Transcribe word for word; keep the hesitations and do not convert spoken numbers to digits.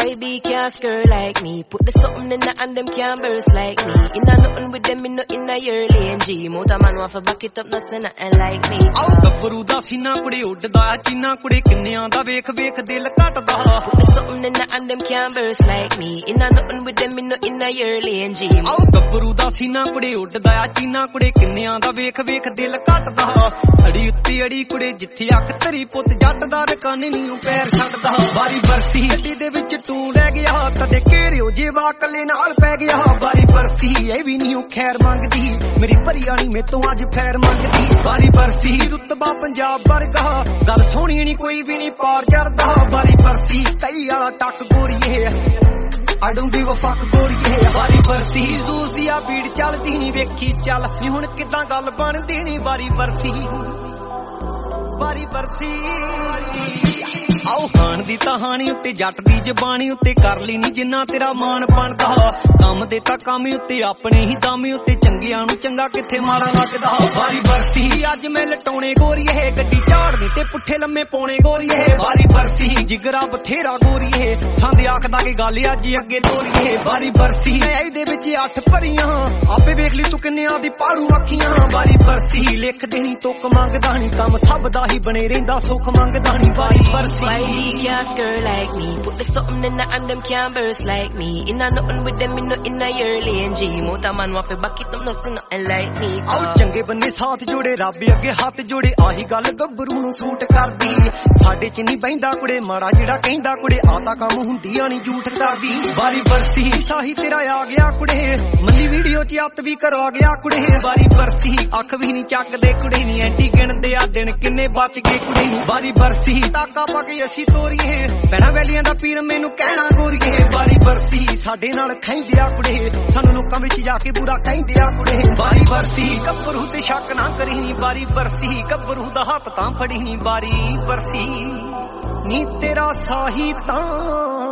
Baby can't skirt like me. Put the something in the and them can't burst like me. Inna nothing with them, inna inna your lane G. Motor man want to back it up, nothing nothing like me. ਆਓ ਗੱਭਰੂ ਦਾ ਸੀਨਾ ਕੁੜੇ ਉੱਡਦਾ ਚੀਨਾ ਕੁੜੇ ਕਿੰਨਿਆਂ ਦਾ ਵੇਖ ਵੇਖ ਦਿਲ ਘਟਦਾ Put the something in the and them can't burst like me. Inna nothing with them, inna inna your lane G. ਆਓ ਗੱਭਰੂ ਦਾ ਸੀਨਾ ਕੁੜੇ ਉੱਡਦਾ ਚੀਨਾ ਕੁੜੇ ਕਿੰਨਿਆਂ ਦਾ ਵੇਖ ਵੇਖ ਦਿਲ ਘਟਦਾ ਅੜੀ ਉੱਤੇ ਅੜੀ ਕੁੜੇ ਜਿੱਥੇ ਅੱਖ ਤੇਰੀ ਪੁੱਤ ਜੱਟ ਦਾ ਰਕਾਨੇ ਨੀ ਨੂੰ ਪੈਰ ਛੱਡਦਾ ਬਾਰੀ ਬਰਸੀ ਗੱਡੀ ਦੇ ਵਿੱਚ ਤੂੰ ਰਹਿ ਗਿਆ ਤਦੇ ਘੇਰਿਓ ਜੇ ਵਾ ਕੱਲੇ ਨਾਲ ਪੈ ਗਿਆ ਬਾਰੀ ਬਰਸੀ ਇਹ ਵੀ ਨਹੀਂ ਖੈਰ ਮੰਗਦੀ ਮੇਰੀ ਭਰੀਆਣੀ ਮੇਤੋਂ ਅੱਜ ਫੈਰ ਮੰਗਦੀ ਬਾਰੀ ਬਰਸੀ ਰੁਤਬਾ ਪੰਜਾਬ ਵਰਗਾ ਗੱਲ ਸੋਹਣੀ ਨੀ ਕੋਈ ਵੀ ਨਹੀਂ ਪਾਰ ਚੜਦਾ ਬਾਰੀ ਬਰਸੀ ਕਈ ਵਾਲਾ ਟੱਕ ਗੋਰੀਏ I don't give a fuck ਗੋਰੀਏ ਬਾਰੀ ਬਰਸੀ ਜ਼ੂਸ ਦੀ ਆ ਬੀੜ ਚੱਲਦੀ ਨੀ ਵੇਖੀ ਚੱਲ ਨੀ ਹੁਣ ਕਿਦਾਂ ਗੱਲ ਬਣਦੀ ਨੀ ਬਾਰੀ ਬਰਸੀ ਬਾਰੀ ਬਰਸੀ ਆਓ ਖਾਣ ਦੀ ਕਹਾਣੀ ਉੱਤੇ ਜੱਟ ਦੀ ਜ਼ਬਾਨੀ ਉੱਤੇ ਕਰ ਲਈ ਨੀ ਜਿੰਨਾ ਤੇਰਾ ਮਾਣ ਬਣਦਾ ਕੰਮ ਦੇ ਤਾਂ ਕੰਮ ਉੱਤੇ ਆਪਣੇ ਹੀ ਦਮ ਉੱਤੇ ਚੰਗਿਆਂ ਨੂੰ ਚੰਗਾ ਕਿੱਥੇ ਮਾੜਾ ਲੱਗਦਾ ਬਾਰੀ ਬਰਸੀ ਅੱਜ ਮੈਂ ਲਟਾਉਣੇ ਗੋਰੀਏ ਗੱਡੀ ਝਾੜਨੀ ਤੇ ਪੁੱਠੇ ਲੰਮੇ ਪਾਉਣੇ ਗੋਰੀਏ ਬਾਰੀ ਬਰਸੀ ਜਿਗਰਾ ਬਥੇਰਾ ਗੋਰੀਏ ਸੰਦ ਆਖਦਾ ਕਿ ਗੱਲ ਅੱਜ ਅੱਗੇ ਤੋਰੀਏ ਬਾਰੀ ਬਰਸੀ ਇਹਦੇ ਵਿੱਚ ਅੱਠ ਭਰੀਆਂ ਆਪੇ ਵੇਖ ਲਈ ਤੂੰ ਕਿੰਨਿਆਂ ਦੀ ਪਾੜੂ ਅੱਖੀਆਂ ਬਾਰੀ ਬਰਸੀ ਲਿਖ ਦੇਣੀ ਤੁੱਕ ਮੰਗਦਾ ਨੀ ਕੰਮ ਸਭ ਦਾ ਹੀ ਬਣੇ ਰਹਿੰਦਾ ਸੁੱਖ ਮੰਗਦਾ ਨੀ ਬਾਰੀ ਬਰਸੀ Baby can't skirt like me. Put the something in the and them can't burst like me. Inna nothing with them, inna inna your lane G. Motor man want to back it up, nothing nothing like me. ਆਓ ਚੰਗੇ ਬੰਨੇ ਸਾਥ ਜੋੜੇ ਰੱਬ ਅੱਗੇ ਹੱਥ ਜੋੜੇ ਆਹੀ ਗੱਲ ਗੱਭਰੂ ਨੂੰ ਸੂਟ ਕਰਦੀ ਸਾਡੇ ਚ ਨਹੀਂ ਬਹਿੰਦਾ ਕੁੜੇ ਮਾੜਾ ਜਿਹੜਾ ਕਹਿੰਦਾ ਕੁੜੇ ਆ ਤਾਂ ਕੰਮ ਹੁੰਦੀਆਂ ਨੀ ਝੂਠ ਕਰਦੀ ਬਾਰੀ ਬਰਸੀ ਸਾਹੀ ਤੇਰਾ ਆ ਗਿਆ ਕੁੜੇ ਮੰਨੀ ਵੀਡੀਓ ਚ ਅੱਤ ਵੀ ਕਰਵਾ ਗਿਆ ਕੁੜੇ ਬਾਰੀ ਬਰਸੀ ਅੱਖ ਵੀ ਨਹੀਂ ਚੱਕਦੇ ਕੁੜੇ ਨੀ ਐਂਟੀ ਗਿਣਦੇ ਆ ਦਿਨ ਕਿੰਨੇ ਬਚ ਗਏ ਕੁੜੇ ਨੀ ਬਾਰੀ ਬਰਸੀ ਤਾਕਾ ਪਾ ਕੇ ਅਸੀਂ ਤੋਰੀਏ ਪੈਣਾ ਵੈਲੀਆਂ ਦਾ ਪੀਰ ਮੈਨੂੰ ਕਹਿਣਾ ਗੋਰੀਏ ਬਾਰੀ ਬਰਸੀ ਸਾਡੇ ਨਾਲ ਖੈਂਦੇ ਆ ਕੁੜੇ ਸਾਨੂੰ ਲੋਕਾਂ ਵਿੱਚ ਜਾ ਕੇ ਬੁਰਾ ਕਹਿੰਦੇ ਆ ਕੁੜੇ ਬਾਰੀ ਬਰਸੀ ਗੱਭਰੂ ਤੇ ਸ਼ੱਕ ਨਾ ਕਰੀ ਨੀ ਬਾਰੀ ਬਰਸੀ ਗੱਭਰੂ ਦਾ ਹੱਥ ਤਾਂ ਫੜੀ ਨੀ ਬਾਰੀ ਬਰਸੀ ਨੀ ਤੇਰਾ ਸਾਹੀ ਤਾਂ